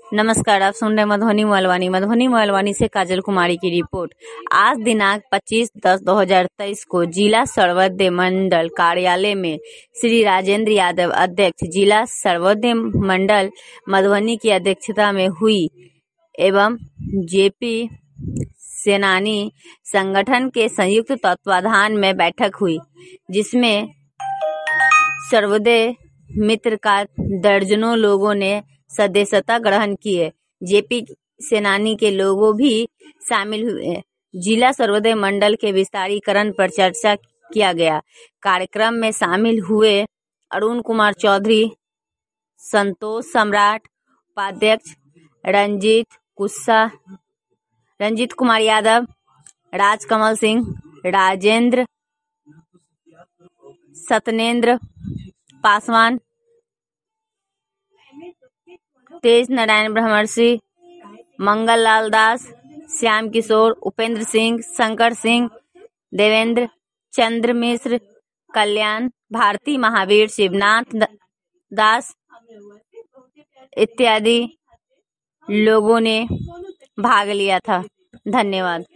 नमस्कार, आप सुन रहे मधुबनी मोहलवानी से काजल कुमारी की रिपोर्ट। आज दिनांक 25/10/2023 को जिला सर्वोदय मंडल कार्यालय में श्री राजेंद्र यादव अध्यक्ष जिला सर्वोदय मंडल मधुबनी की अध्यक्षता में हुई एवं जेपी सेनानी संगठन के संयुक्त तत्वाधान में बैठक हुई, जिसमें सर्वोदय मित्र का दर्जनों लोगों ने सदस्यता ग्रहण किए। जेपी सेनानी के लोगों भी शामिल हुए। जिला सर्वोदय मंडल के विस्तारीकरण पर चर्चा किया गया। कार्यक्रम में शामिल हुए अरुण कुमार चौधरी, संतोष सम्राट, उपाध्यक्ष रंजीत कुमार यादव, राजकमल सिंह, राजेंद्र, सत्येंद्र पासवान, तेज नारायण ब्रह्मर्षि, मंगल लाल दास, श्याम किशोर, उपेंद्र सिंह, शंकर सिंह, देवेंद्र चंद्र मिश्र, कल्याण भारती, महावीर, शिवनाथ दास इत्यादि लोगों ने भाग लिया था। धन्यवाद।